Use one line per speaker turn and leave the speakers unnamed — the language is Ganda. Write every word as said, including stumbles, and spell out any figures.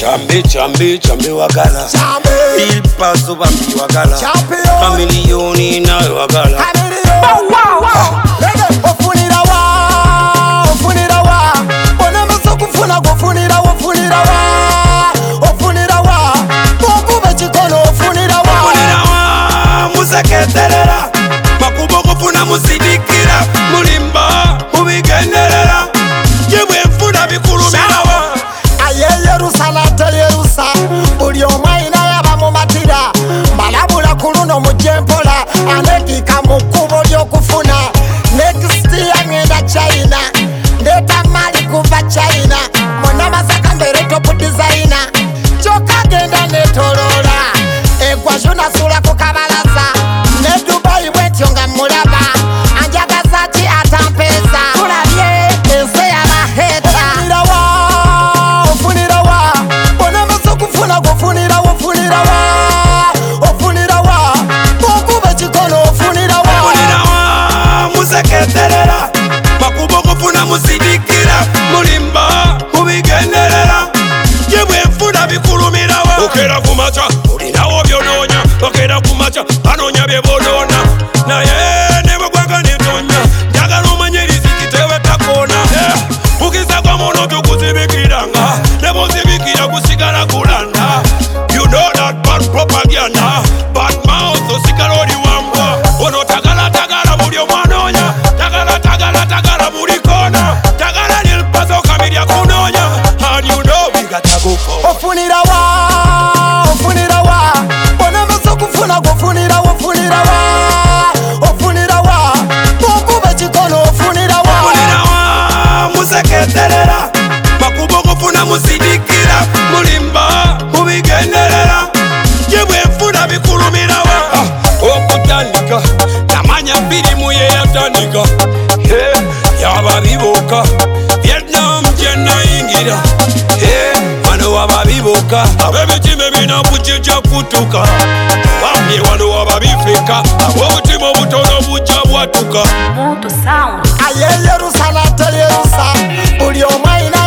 Chambe, chambe, chambe wagala.
Chambe.
Il paso bambi wagala.
Champion.
Kamilioni na wagala.
Kamilioni. Wow, wow, wow. Rege, ofunira wa, ofunira wa. Onemuso kufuna gofunira, ofunira wa, ofunira wa. Mukube chikono ofunira wa.
Ofunira wa, museketerera. Makubo kufuna musidikira. Mulimba, mubigenderera. Yebwe mfuna bikulumira wa.
Aye Yerusa nate Yerusa. Buli omwaina yaba mu matira. Balabula kuluno mujempola. Anekika mukubo lyokufuna. Next year ngenda China. Ndeta mali kuva China. Mona masaka mbere top designer. Choka genda netolola. Egwa juna sula kukabalaza. Ne Dubai wetyo nga mulaba. Anjagaza ti atampeza. Kulabye ense ya maheta. Ofunira wa, ofunira wa. Onemuso kufuna gofunira ofunira wa. Ofunira wa. Mukube chikono ofunira wa.
Ofunira wa, museketerera. Makubo kufuna musidikira. Mulimba, mubigenderera. Yebwe mfuna bikulumira wa. Okera kumacha, olinawo byononya. Okera kumacha, anonya byebonona. Naye nebo gwanga netonya. Njagala omanye riziki tewetakona. Mukisa kwa mono tukuzibikiranga. Nebo zibikira kusigala kulanda. You know that bad propaganda. Bad mouth osigala oli wambwa. Ono tagala tagala buli omwanonya. Tagala tagala tagala buli kona. Tagala nilpaso kamirya kunonya. And you know we got to go for.
Ofunira wa, ofunira wa. Onemuso kufuna gofunira ofunira wa. Ofunira wa. Mukube chikono ofunira wa.
Ofunira wa, museketerera. Makubo kufuna musidikira. Mulimba, mubigenderera. Yebwe mfuna bikulumira wa. Okutandika, namanya firimu ye yatandika. Hey, yaba biboka. Vietnam jena ingira. Hey, wano waba biboka. Abebitime bina bujeja kutuka. Bamye wano waba bifeka. Obutima obutono bujja bwatuka.
Moto Sound.
Aye Yerusa nate Yerusa. Buli omwaina